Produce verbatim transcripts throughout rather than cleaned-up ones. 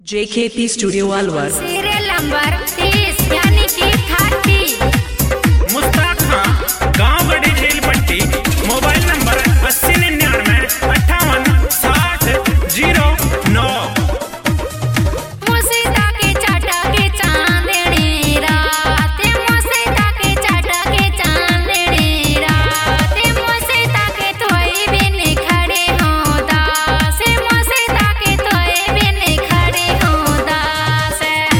JKP studio Alwar. Serial number तीस यानी कि थर्टी। मुस्ताक खान, गांव बड़ी झील पट्टी। मोबाइल नंबर अस्सी निन्यानवे अट्ठावन साठ जीरो नौ। मुसीता के चाटा के चांदनी रात, मुसीता के चाटा के चांदनी रात, मुसीता के तोई बिन खड़े हों दास, मुसीता के तोई बिन खड़े हों दास।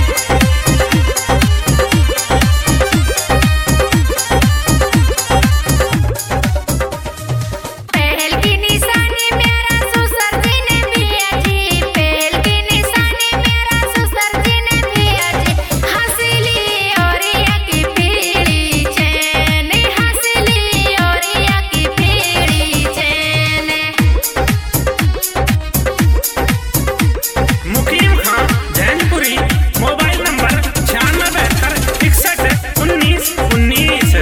पहल की निशानी मेरा सुसर जी ने दिया जी, पहल की निशानी मेरा सुसर जी ने दिया जी। हंसली और या की पीड़ी चैन, हंसली और या की पीड़ी चैन। मुकीम खान, जैनपुरी। मोबाइल नंबर छियानवे बहत्तर इकसठ उन्नीस उन्नीस।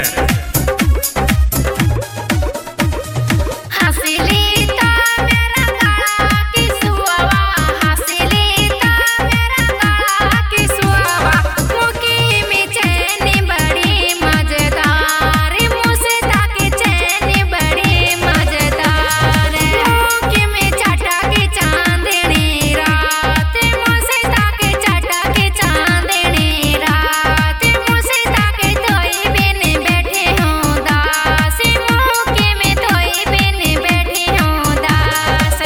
हंसली ता मेरा काला की सुआवा, हंसली ता मेरा काला की सुआवा। मुकीम चैन बड़ी मजेदार, मुसीता की चैन बड़ी मजेदार। मुकीम चाटा की चांदनी रात, मुसीता के चाटा की चांदनी रात, मुसीता के तोई बिन बैठे हों दास, मुकीम तोई बिन बैठे हों दास।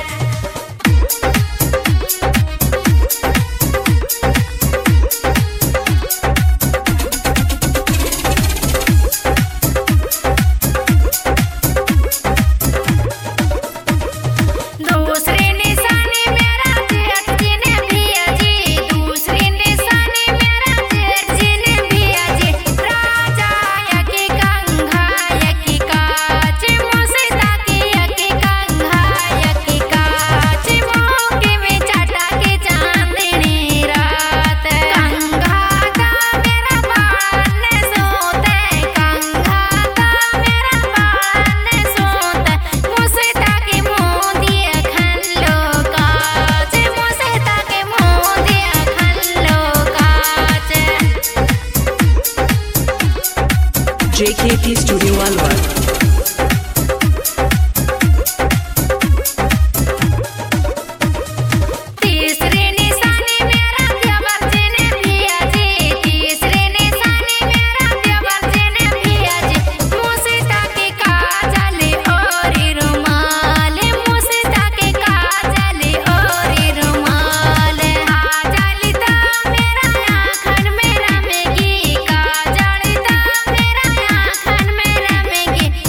दूसरी निशानी मेरा जेठ जी ने दिया जी, दूसरी निशानी मेरा जेठ जी ने दिया जी। राजा यकी कंघा यकी काच, मुसीता की यकी कंघा यकी काच। मुकीम चाटा की चांदनी रात, कंघा का मेरा बाण सोते, कंघा का मेरा बाण सोते। मुसीता के मुँह दिया खन लो काच, मुसीता के मुँह दिया खन लो काच। JKP studio Alwar. तीसरी निशानी मेरा देवर जी ने दिया जी, तीसरी निशानी मेरा देवर जी ने दिया जी। मुसीता के काजल और रुमाल, मुसीता के काजल और रुमाल। काजल ता मेरा आँखन में रमेगी, काजल ता मेरा आँखन में रमेगी।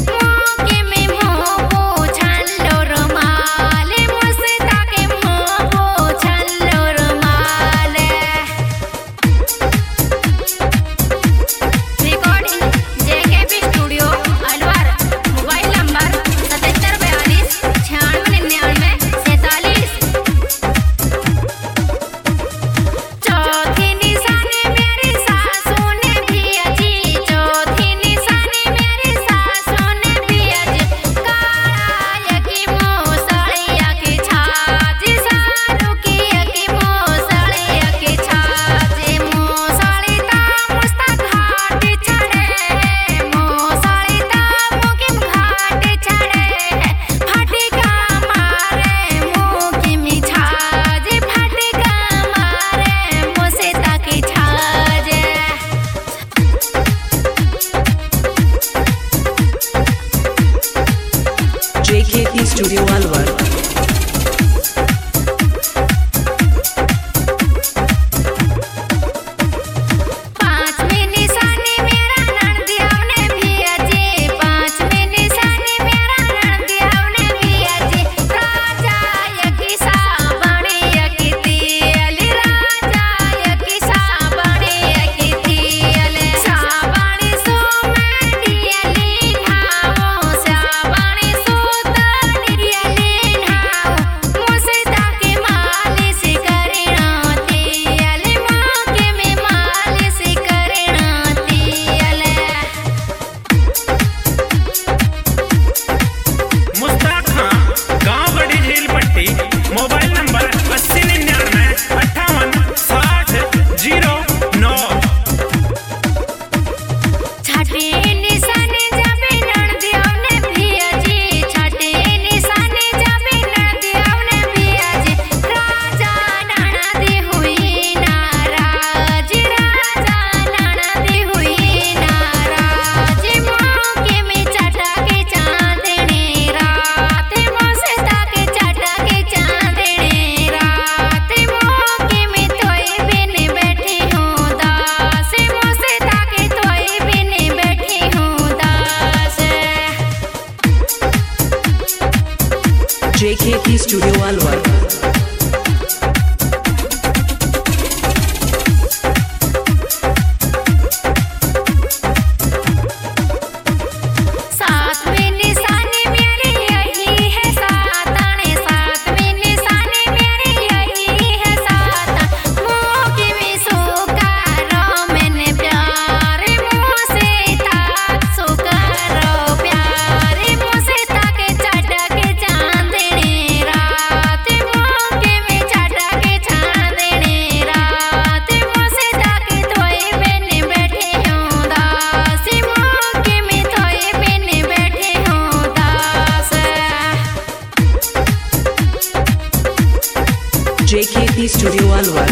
Studio Alwar.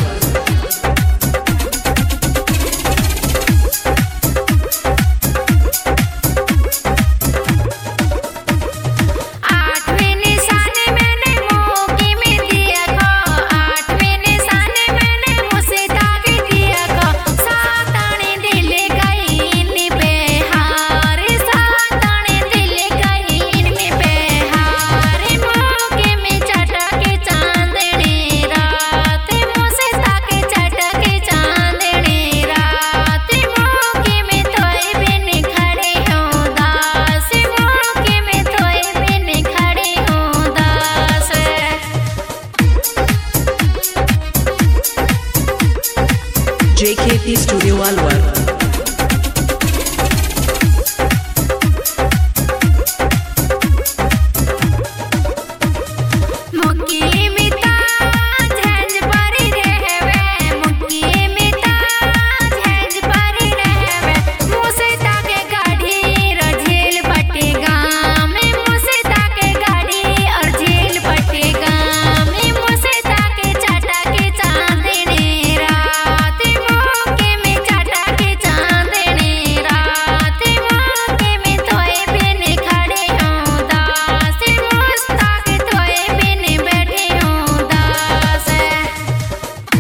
आठवें निशाने मैंने मौके में दिया को, आठवें निशाने मैंने मुझसे ताक दिया को, साताने दिल गई इन पे हार, साताने दिल गई इनमें पे हार, मौके में चटके चांदनी रात, मुझसे ताक चटके चांदनी रात, मौके में तोय बिन खड़े हो दास, मौके में तोय बिन खड़े हो दास। J K P Studio Alwar.